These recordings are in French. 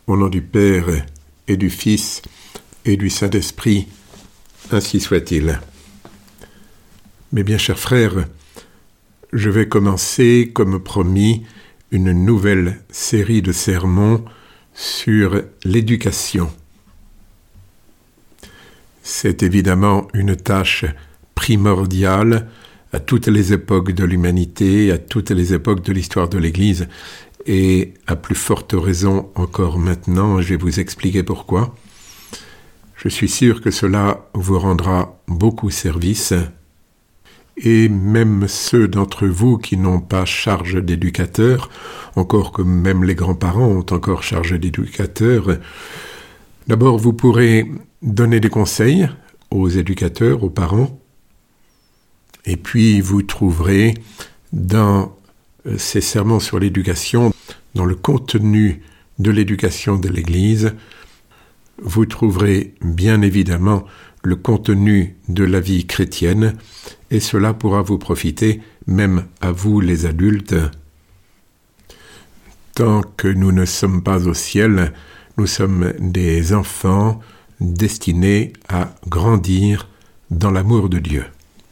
Au nom du Père et du Fils et du Saint-Esprit, ainsi soit-il. Mes bien chers frères, je vais commencer, comme promis, une nouvelle série de sermons sur l'éducation. C'est évidemment une tâche primordiale à toutes les époques de l'humanité, à toutes les époques de l'histoire de l'Église, et à plus forte raison encore maintenant, je vais vous expliquer pourquoi. Je suis sûr que cela vous rendra beaucoup service, et même ceux d'entre vous qui n'ont pas charge d'éducateur, encore que même les grands-parents ont encore charge d'éducateur, d'abord vous pourrez donner des conseils aux éducateurs, aux parents, et puis vous trouverez dans ces sermons sur l'éducation, dans le contenu de l'éducation de l'Église, vous trouverez bien évidemment le contenu de la vie chrétienne, et cela pourra vous profiter même à vous les adultes. Tant que nous ne sommes pas au ciel, nous sommes des enfants destinés à grandir dans l'amour de Dieu.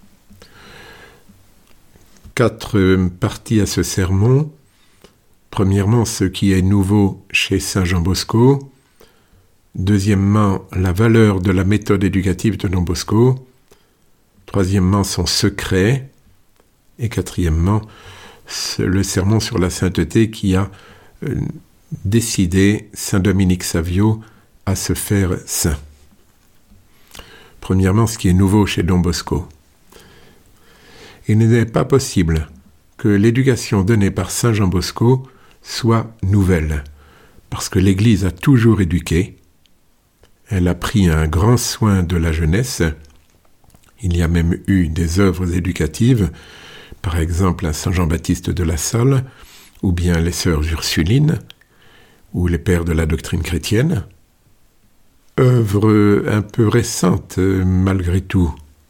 4 parties à ce sermon. Premièrement, ce qui est nouveau chez Saint Jean Bosco. Deuxièmement, la valeur de la méthode éducative de Don Bosco. Troisièmement, son secret. Et quatrièmement, le sermon sur la sainteté qui a décidé Saint Dominique Savio à se faire saint. Premièrement, ce qui est nouveau chez Don Bosco. Il n'est pas possible que l'éducation donnée par Saint Jean Bosco soit nouvelle, parce que l'Église a toujours éduqué. Elle a pris un grand soin de la jeunesse. Il y a même eu des œuvres éducatives, par exemple à Saint Jean-Baptiste de La Salle, ou bien les sœurs Ursulines, ou les pères de la doctrine chrétienne. Œuvres un peu récentes, malgré tout.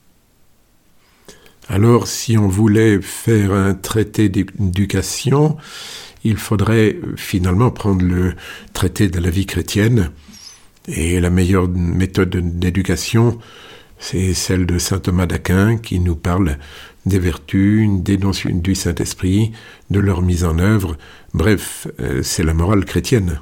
Alors, si on voulait faire un traité d'éducation, il faudrait finalement prendre le traité de la vie chrétienne. Et la meilleure méthode d'éducation, c'est celle de saint Thomas d'Aquin, qui nous parle des vertus, des dons du Saint-Esprit, de leur mise en œuvre. Bref, c'est la morale chrétienne.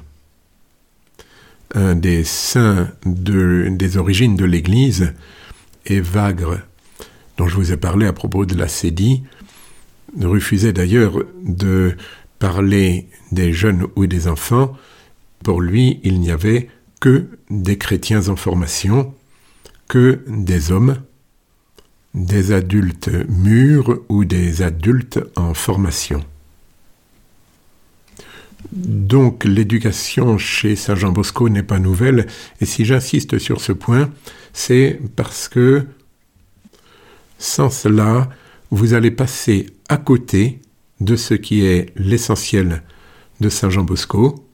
Un des saints des origines de l'Église, Évagre, dont je vous ai parlé à propos de la Cédie, refusait d'ailleurs de parler des jeunes ou des enfants. Pour lui, il n'y avait que des chrétiens en formation, que des hommes, des adultes mûrs ou des adultes en formation. Donc l'éducation chez Saint Jean Bosco n'est pas nouvelle, et si j'insiste sur ce point, c'est parce que sans cela, vous allez passer à côté de ce qui est l'essentiel de Saint Jean Bosco.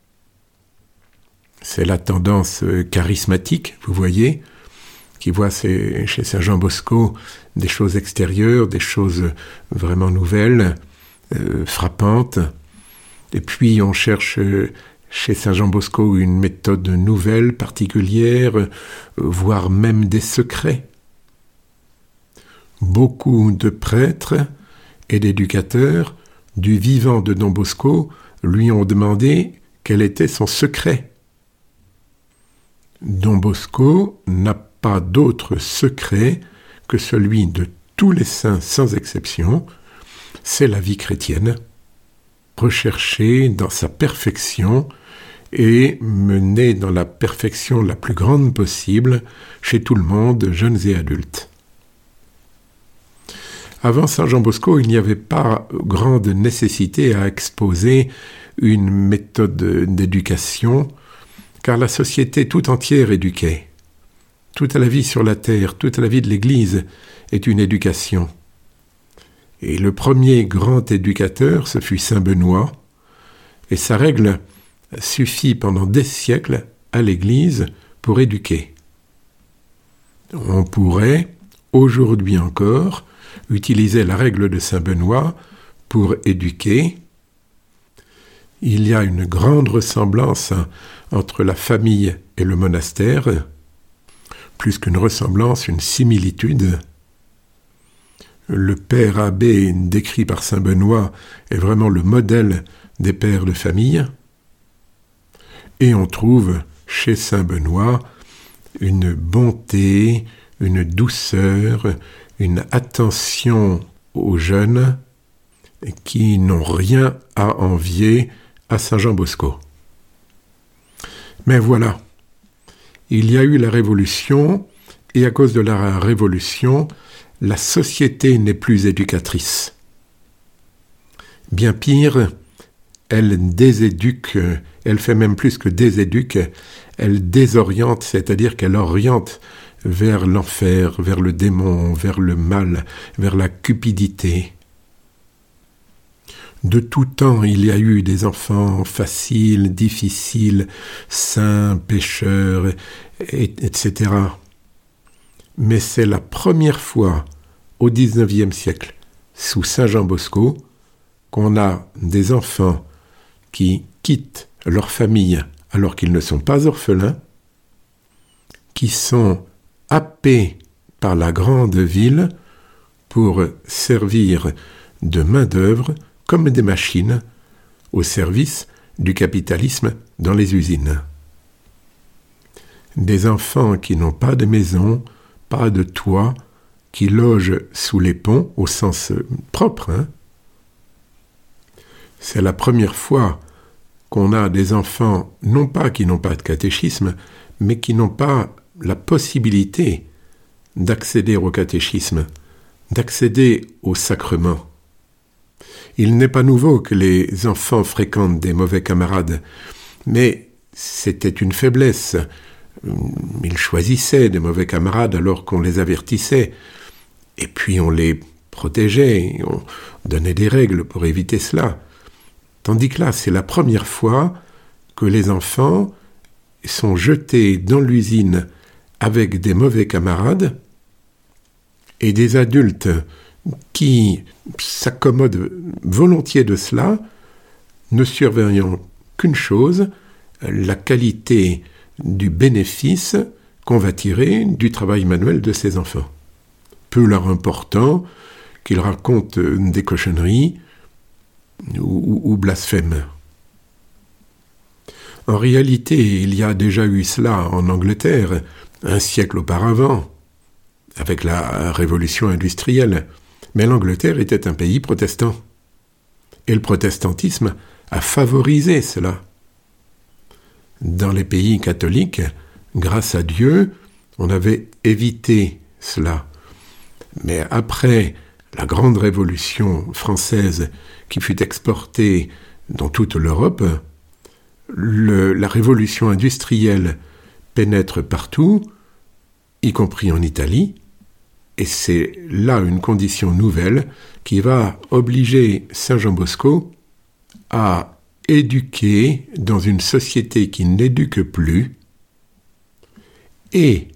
C'est la tendance charismatique, vous voyez, qui voit chez Saint Jean Bosco des choses extérieures, des choses vraiment nouvelles, frappantes. Et puis on cherche chez Saint Jean Bosco une méthode nouvelle, particulière, voire même des secrets. Beaucoup de prêtres et d'éducateurs du vivant de Don Bosco lui ont demandé quel était son secret. Don Bosco n'a pas d'autre secret que celui de tous les saints sans exception, c'est la vie chrétienne, recherchée dans sa perfection et menée dans la perfection la plus grande possible chez tout le monde, jeunes et adultes. Avant Saint Jean Bosco, il n'y avait pas grande nécessité à exposer une méthode d'éducation, car la société tout entière éduquait. Toute la vie sur la terre, toute la vie de l'Église est une éducation. Et le premier grand éducateur, ce fut Saint Benoît, et sa règle suffit pendant des siècles à l'Église pour éduquer. On pourrait, aujourd'hui encore, utiliser la règle de Saint Benoît pour éduquer. il y a une grande ressemblance entre la famille et le monastère, plus qu'une ressemblance, une similitude. Le père abbé décrit par saint Benoît est vraiment le modèle des pères de famille. Et on trouve chez saint Benoît une bonté, une douceur, une attention aux jeunes qui n'ont rien à envier à saint Jean Bosco. Mais voilà, il y a eu la Révolution, et à cause de la Révolution, la société n'est plus éducatrice. Bien pire, elle déséduque, elle fait même plus que déséduque, elle désoriente, c'est-à-dire qu'elle oriente vers l'enfer, vers le démon, vers le mal, vers la cupidité. De tout temps, il y a eu des enfants faciles, difficiles, saints, pécheurs, etc. Mais c'est la première fois au XIXe siècle, sous saint Jean Bosco, qu'on a des enfants qui quittent leur famille alors qu'ils ne sont pas orphelins, qui sont happés par la grande ville pour servir de main-d'œuvre comme des machines au service du capitalisme dans les usines. Des enfants qui n'ont pas de maison, pas de toit, qui logent sous les ponts au sens propre. C'est la première fois qu'on a des enfants, non pas qui n'ont pas de catéchisme, mais qui n'ont pas la possibilité d'accéder au catéchisme, d'accéder au sacrement. Il n'est pas nouveau que les enfants fréquentent des mauvais camarades, mais c'était une faiblesse. Ils choisissaient des mauvais camarades alors qu'on les avertissait, et puis on les protégeait, on donnait des règles pour éviter cela. Tandis que là, c'est la première fois que les enfants sont jetés dans l'usine avec des mauvais camarades et des adultes qui s'accommodent volontiers de cela, ne surveillant qu'une chose, la qualité du bénéfice qu'on va tirer du travail manuel de ces enfants. Peu leur important qu'ils racontent des cochonneries ou blasphèment. En réalité, il y a déjà eu cela en Angleterre, un siècle auparavant, avec la révolution industrielle. Mais l'Angleterre était un pays protestant. Et le protestantisme a favorisé cela. Dans les pays catholiques, grâce à Dieu, on avait évité cela. Mais après la grande révolution française qui fut exportée dans toute l'Europe, la révolution industrielle pénètre partout, y compris en Italie, et c'est là une condition nouvelle qui va obliger saint Jean Bosco à éduquer dans une société qui n'éduque plus et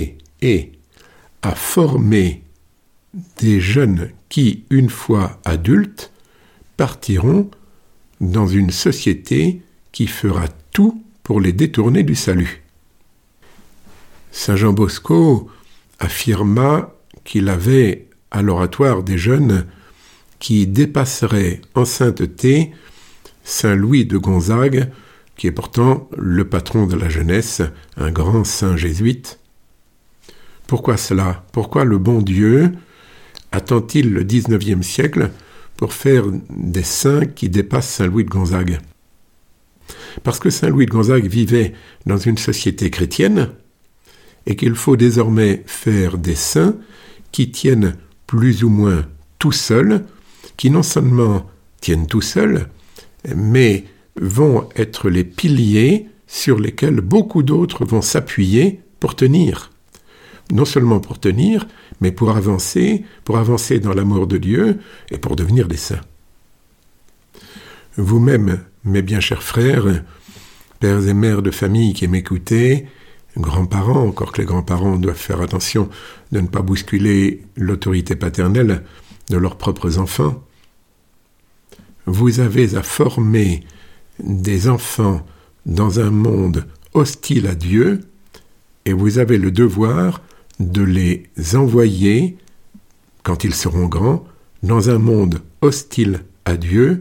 à former des jeunes qui, une fois adultes, partiront dans une société qui fera tout pour les détourner du salut. Saint Jean Bosco affirma qu'il avait à l'oratoire des jeunes qui dépasseraient en sainteté saint Louis de Gonzague, qui est pourtant le patron de la jeunesse, un grand saint jésuite. Pourquoi cela ? Pourquoi le bon Dieu attend-il le XIXe siècle pour faire des saints qui dépassent saint Louis de Gonzague ? Parce que saint Louis de Gonzague vivait dans une société chrétienne et qu'il faut désormais faire des saints qui tiennent plus ou moins tout seuls, qui non seulement tiennent tout seuls, mais vont être les piliers sur lesquels beaucoup d'autres vont s'appuyer pour tenir. Non seulement pour tenir, mais pour avancer dans l'amour de Dieu et pour devenir des saints. Vous-même, mes bien chers frères, pères et mères de famille qui m'écoutez, grands-parents, encore que les grands-parents doivent faire attention de ne pas bousculer l'autorité paternelle de leurs propres enfants, vous avez à former des enfants dans un monde hostile à Dieu, et vous avez le devoir de les envoyer, quand ils seront grands, dans un monde hostile à Dieu,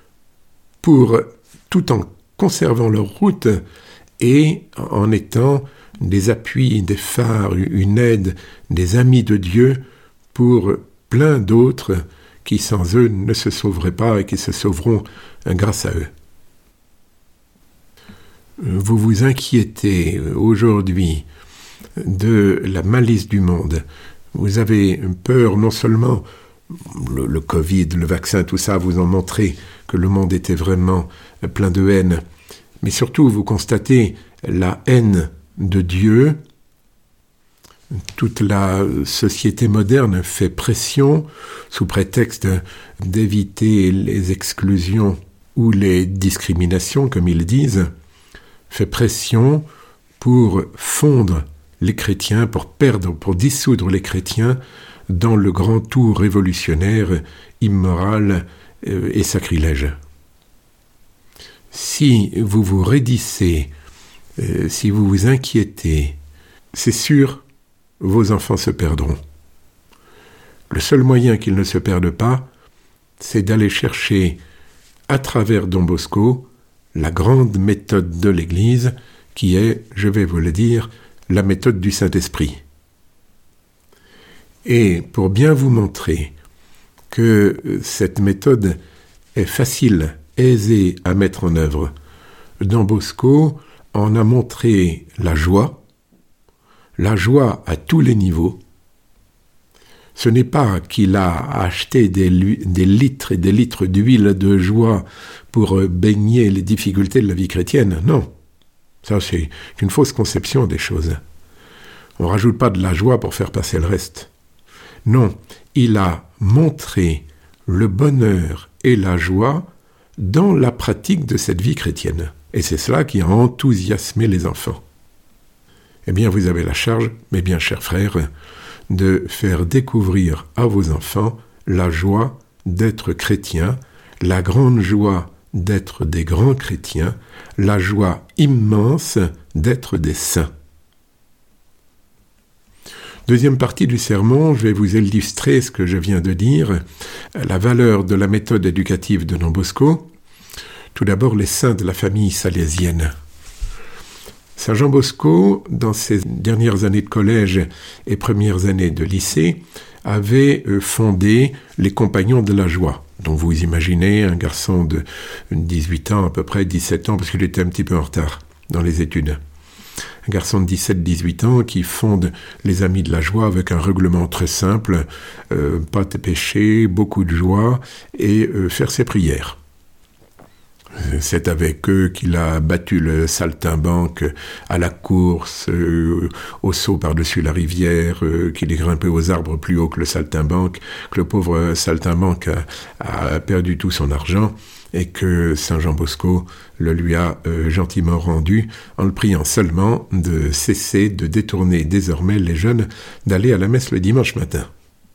tout en conservant leur route et en étant des appuis, des phares, une aide, des amis de Dieu pour plein d'autres qui sans eux ne se sauveraient pas et qui se sauveront grâce à eux. Vous vous inquiétez aujourd'hui de la malice du monde. Vous avez peur, non seulement le Covid, le vaccin, tout ça, vous en montrez que le monde était vraiment plein de haine, mais surtout vous constatez la haine de Dieu. Toute la société moderne fait pression sous prétexte d'éviter les exclusions ou les discriminations, comme ils disent, fait pression pour fondre les chrétiens, pour dissoudre les chrétiens dans le grand tour révolutionnaire, immoral et sacrilège. Si vous vous raidissez, si vous vous inquiétez, c'est sûr, vos enfants se perdront. Le seul moyen qu'ils ne se perdent pas, c'est d'aller chercher, à travers Don Bosco, la grande méthode de l'Église, qui est, je vais vous le dire, la méthode du Saint-Esprit. Et pour bien vous montrer que cette méthode est facile, aisée à mettre en œuvre, Don Bosco en a montré la joie à tous les niveaux. Ce n'est pas qu'il a acheté des litres et des litres d'huile de joie pour baigner les difficultés de la vie chrétienne, non. Ça, c'est une fausse conception des choses. On ne rajoute pas de la joie pour faire passer le reste. Non, il a montré le bonheur et la joie dans la pratique de cette vie chrétienne. Et c'est cela qui a enthousiasmé les enfants. Eh bien, vous avez la charge, mes bien chers frères, de faire découvrir à vos enfants la joie d'être chrétiens, la grande joie d'être des grands chrétiens, la joie immense d'être des saints. Deuxième partie du sermon, je vais vous illustrer ce que je viens de dire, la valeur de la méthode éducative de Don Bosco. Tout d'abord, les saints de la famille salésienne. Saint Jean Bosco, dans ses dernières années de collège et premières années de lycée, avait fondé les Compagnons de la Joie. Donc vous imaginez un garçon de 18 ans, à peu près 17 ans, parce qu'il était un petit peu en retard dans les études. Un garçon de 17-18 ans qui fonde les Amis de la Joie avec un règlement très simple, pas de péché, beaucoup de joie et faire ses prières. C'est avec eux qu'il a battu le saltimbanque à la course, au saut par-dessus la rivière, qu'il est grimpé aux arbres plus haut que le saltimbanque, que le pauvre saltimbanque a perdu tout son argent et que Saint Jean Bosco le lui a gentiment rendu en le priant seulement de cesser de détourner désormais les jeunes d'aller à la messe le dimanche matin.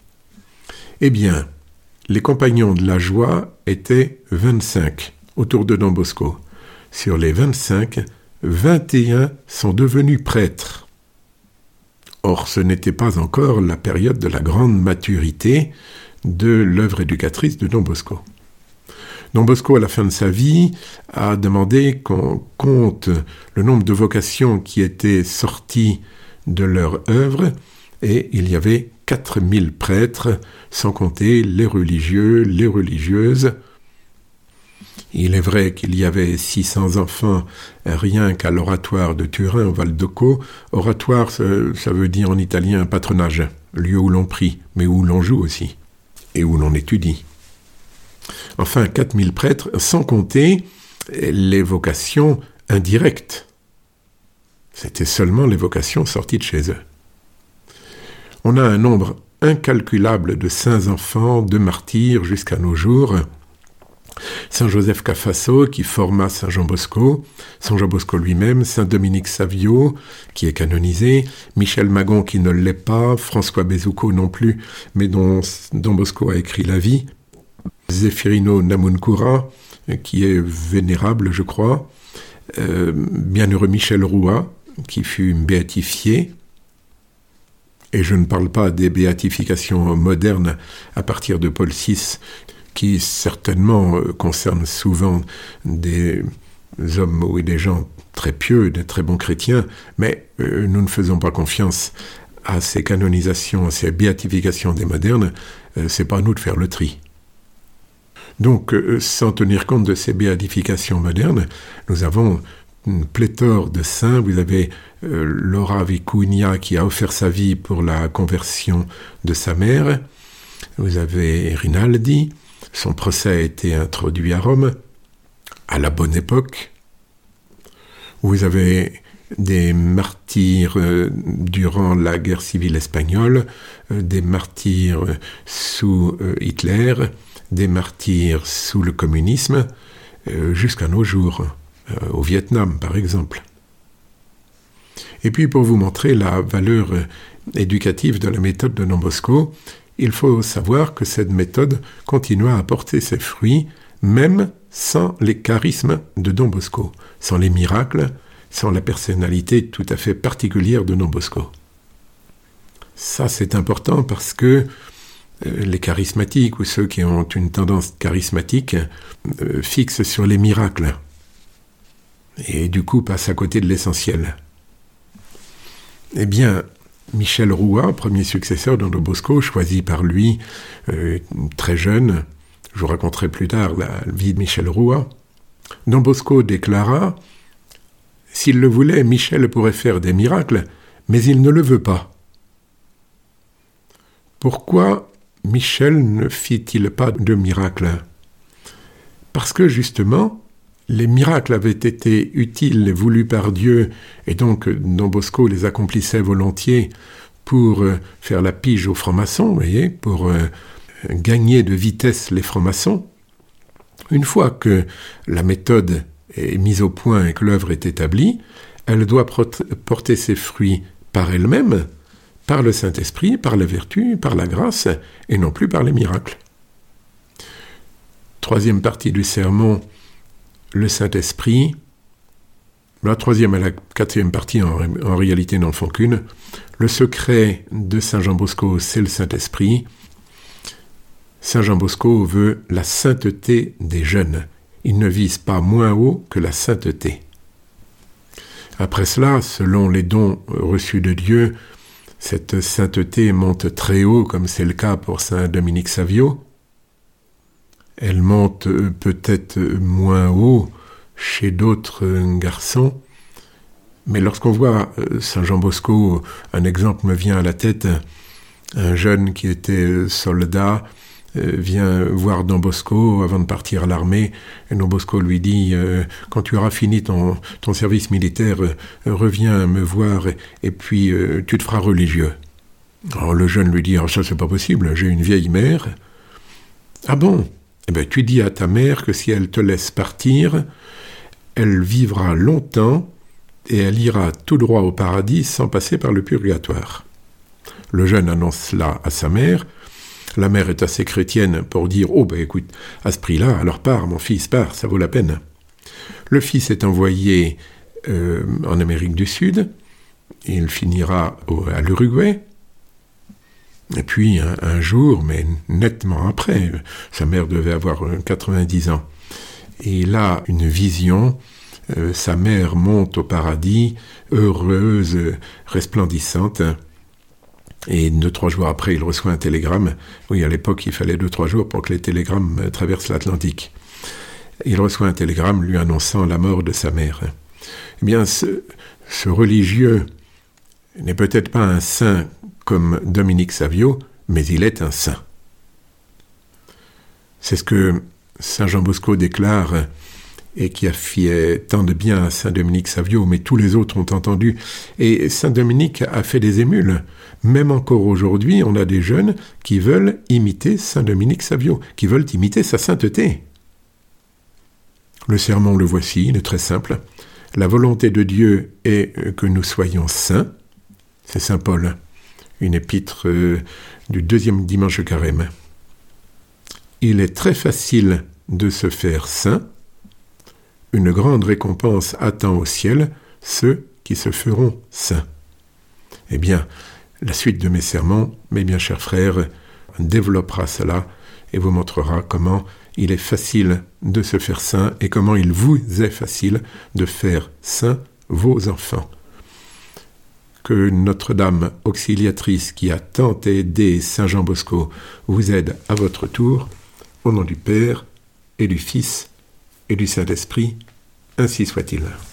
Eh bien, les Compagnons de la Joie étaient 25 autour de Don Bosco. Sur les 25, 21 sont devenus prêtres. Or, ce n'était pas encore la période de la grande maturité de l'œuvre éducatrice de Don Bosco. Don Bosco, à la fin de sa vie, a demandé qu'on compte le nombre de vocations qui étaient sorties de leur œuvre, et il y avait 4000 prêtres, sans compter les religieux, les religieuses. Il est vrai qu'il y avait 600 enfants rien qu'à l'oratoire de Turin, au Val d'Occo. Oratoire, ça veut dire en italien patronage, lieu où l'on prie, mais où l'on joue aussi, et où l'on étudie. Enfin, 4000 prêtres, sans compter les vocations indirectes. C'était seulement les vocations sorties de chez eux. On a un nombre incalculable de saints enfants, de martyrs jusqu'à nos jours. Saint Joseph Cafasso qui forma Saint Jean Bosco, Saint Jean Bosco lui-même, Saint Dominique Savio qui est canonisé, Michel Magon qui ne l'est pas, François Bezuco non plus, mais dont Don Bosco a écrit la vie, Zeffirino Namuncura, qui est vénérable, je crois, bienheureux Michel Roua, qui fut béatifié, et je ne parle pas des béatifications modernes à partir de Paul VI, qui certainement concernent souvent des hommes ou des gens très pieux, des très bons chrétiens, mais nous ne faisons pas confiance à ces canonisations, à ces béatifications des modernes, c'est pas à nous de faire le tri. Donc, sans tenir compte de ces béatifications modernes, nous avons une pléthore de saints. Vous avez Laura Vicuña qui a offert sa vie pour la conversion de sa mère. Vous avez Rinaldi, son procès a été introduit à Rome, à la bonne époque. Vous avez des martyrs durant la guerre civile espagnole, des martyrs sous Hitler, des martyrs sous le communisme, jusqu'à nos jours, au Vietnam par exemple. Et puis pour vous montrer la valeur éducative de la méthode de Don Bosco, il faut savoir que cette méthode continua à porter ses fruits, même sans les charismes de Don Bosco, sans les miracles, sans la personnalité tout à fait particulière de Don Bosco. Ça, c'est important parce que les charismatiques ou ceux qui ont une tendance charismatique fixent sur les miracles et du coup passent à côté de l'essentiel. Eh bien, Michel Roua, premier successeur de Don Bosco, choisi par lui très jeune, je vous raconterai plus tard la vie de Michel Roua, Don Bosco déclara « S'il le voulait, Michel pourrait faire des miracles, mais il ne le veut pas. » Pourquoi Michel ne fit-il pas de miracles ? Parce que justement, les miracles avaient été utiles et voulus par Dieu, et donc Don Bosco les accomplissait volontiers pour faire la pige aux francs-maçons, vous voyez, pour gagner de vitesse les francs-maçons. Une fois que la méthode est mise au point et que l'œuvre est établie, elle doit porter ses fruits par elle-même, par le Saint-Esprit, par la vertu, par la grâce, et non plus par les miracles. Troisième partie du sermon, le Saint-Esprit. La troisième et la quatrième partie, en réalité, n'en font qu'une. Le secret de Saint Jean Bosco, c'est le Saint-Esprit. Saint Jean Bosco veut la sainteté des jeunes. Il ne vise pas moins haut que la sainteté. Après cela, selon les dons reçus de Dieu, cette sainteté monte très haut, comme c'est le cas pour Saint Dominique Savio. Elle monte peut-être moins haut chez d'autres garçons, mais lorsqu'on voit Saint Jean Bosco, un exemple me vient à la tête, un jeune qui était soldat, vient voir Don Bosco avant de partir à l'armée, et Don Bosco lui dit « Quand tu auras fini ton service militaire, reviens me voir et puis tu te feras religieux. » Alors le jeune lui dit « Ça c'est pas possible, j'ai une vieille mère. »« Ah bon ? Eh bien tu dis à ta mère que si elle te laisse partir, elle vivra longtemps et elle ira tout droit au paradis sans passer par le purgatoire. » Le jeune annonce cela à sa mère. La mère est assez chrétienne pour dire « Oh, ben écoute, à ce prix-là, alors pars, mon fils, pars, ça vaut la peine. » Le fils est envoyé en Amérique du Sud, il finira à l'Uruguay, et puis un jour, mais nettement après, sa mère devait avoir 90 ans, et il a une vision, sa mère monte au paradis, heureuse, resplendissante. Et 2-3 jours après, il reçoit un télégramme. Oui, à l'époque, il fallait 2-3 jours pour que les télégrammes traversent l'Atlantique. Il reçoit un télégramme lui annonçant la mort de sa mère. Eh bien, ce religieux n'est peut-être pas un saint comme Dominique Savio, mais il est un saint. C'est ce que Saint Jean Bosco déclare et qui a fait tant de bien à Saint Dominique Savio, mais tous les autres ont entendu. Et Saint Dominique a fait des émules. Même encore aujourd'hui, on a des jeunes qui veulent imiter Saint Dominique Savio, qui veulent imiter sa sainteté. Le sermon, le voici, il est très simple. La volonté de Dieu est que nous soyons saints. C'est Saint Paul, une épître du 2e dimanche de Carême. Il est très facile de se faire saint, une grande récompense attend au ciel ceux qui se feront saints. Eh bien, la suite de mes sermons, mes bien chers frères, développera cela et vous montrera comment il est facile de se faire saint et comment il vous est facile de faire saint vos enfants. Que Notre-Dame auxiliatrice qui a tant aidé Saint Jean Bosco vous aide à votre tour, au nom du Père et du Fils et du Saint-Esprit, ainsi soit-il.